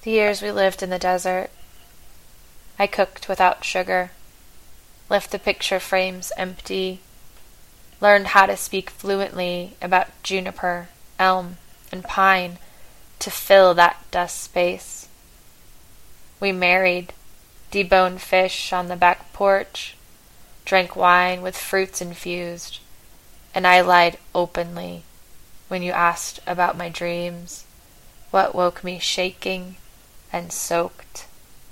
The years we lived in the desert, I cooked without sugar, left the picture frames empty, learned how to speak fluently about juniper, elm, and pine to fill that dust space. We married, deboned fish on the back porch, drank wine with fruits infused, and I lied openly when you asked about my dreams, what woke me shaking and soaked.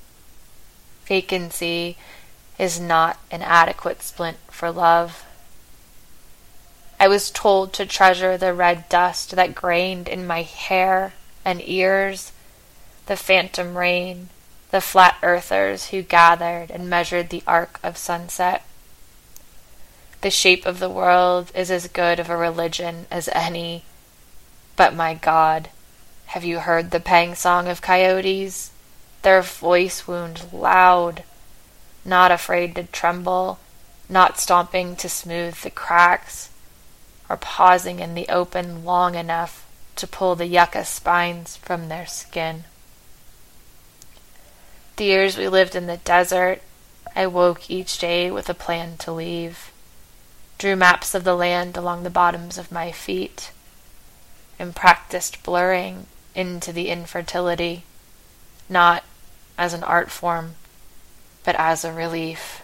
Vacancy is not an adequate splint for love. I was told to treasure the red dust that grained in my hair and ears, the phantom rain, the flat earthers who gathered and measured the arc of sunset. The shape of the world is as good of a religion as any, but my God, have you heard the pang song of coyotes? Their voice wound loud, not afraid to tremble, not stomping to smooth the cracks, or pausing in the open long enough to pull the yucca spines from their skin. The years we lived in the desert, I woke each day with a plan to leave, drew maps of the land along the bottoms of my feet, and practiced blurring into the infertility, not as an art form, but as a relief.